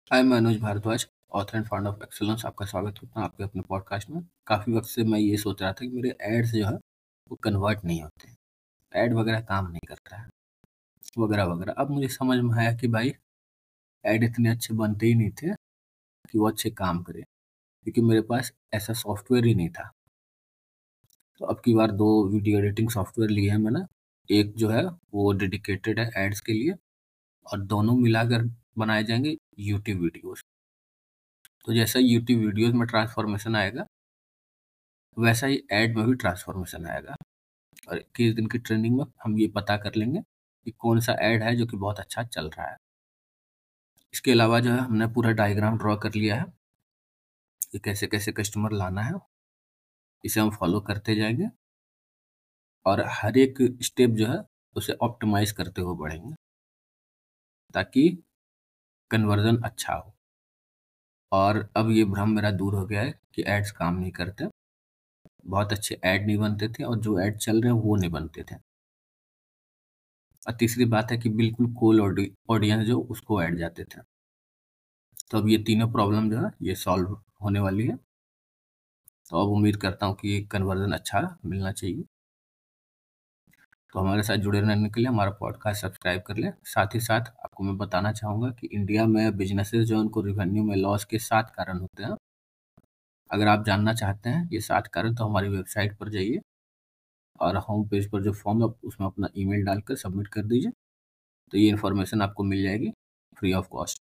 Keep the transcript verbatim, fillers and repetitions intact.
हाय, मैं Anuj Bhardwaj, author and founder of Excellence. आपका स्वागत करता हूँ आपके अपने पॉडकास्ट में। काफ़ी वक्त से मैं ये सोच रहा था कि मेरे एड्स जो है वो कन्वर्ट नहीं होते हैं, ऐड वगैरह काम नहीं करता है वगैरह वगैरह। अब मुझे समझ में आया कि भाई ऐड इतने अच्छे बनते ही नहीं थे कि वो अच्छे काम करे, क्योंकि मेरे पास ऐसा सॉफ्टवेयर ही नहीं था। तो अब की बार दो वीडियो एडिटिंग सॉफ्टवेयर लिए हैं मैंने। एक जो है वो डेडिकेटेड है एड्स के लिए, और दोनों मिलाकर बनाए जाएंगे यूट्यूब वीडियोस। तो जैसा यूट्यूब वीडियोस में ट्रांसफॉर्मेशन आएगा, वैसा ही ऐड में भी ट्रांसफॉर्मेशन आएगा। और इक्कीस दिन की ट्रेनिंग में हम ये पता कर लेंगे कि कौन सा ऐड है जो कि बहुत अच्छा चल रहा है। इसके अलावा जो है हमने पूरा डायग्राम ड्रॉ कर लिया है कि कैसे कैसे कस्टमर लाना है। इसे हम फॉलो करते जाएंगे और हर एक स्टेप जो है उसे ऑप्टिमाइज करते हुए बढ़ेंगे, ताकि कन्वर्जन अच्छा हो। और अब ये भ्रम मेरा दूर हो गया है कि एड्स काम नहीं करते, बहुत अच्छे ऐड नहीं बनते थे, और जो ऐड चल रहे हैं वो नहीं बनते थे। और तीसरी बात है कि बिल्कुल कोल्ड ऑडियंस जो उसको ऐड जाते थे। तो अब ये तीनों प्रॉब्लम जो है ये सॉल्व होने वाली है। तो अब उम्मीद करता हूँ कि कन्वर्जन अच्छा मिलना चाहिए। तो हमारे साथ जुड़े रहने के लिए हमारा पॉडकास्ट सब्सक्राइब कर लें। साथ ही साथ आपको मैं बताना चाहूँगा कि इंडिया में बिजनेसेस जो उनको रिवेन्यू में लॉस के सात कारण होते हैं। अगर आप जानना चाहते हैं ये सात कारण, तो हमारी वेबसाइट पर जाइए और होम पेज पर जो फॉर्म है उसमें अपना ईमेल डालकर सबमिट कर दीजिए। तो ये इन्फॉर्मेशन आपको मिल जाएगी फ्री ऑफ कॉस्ट।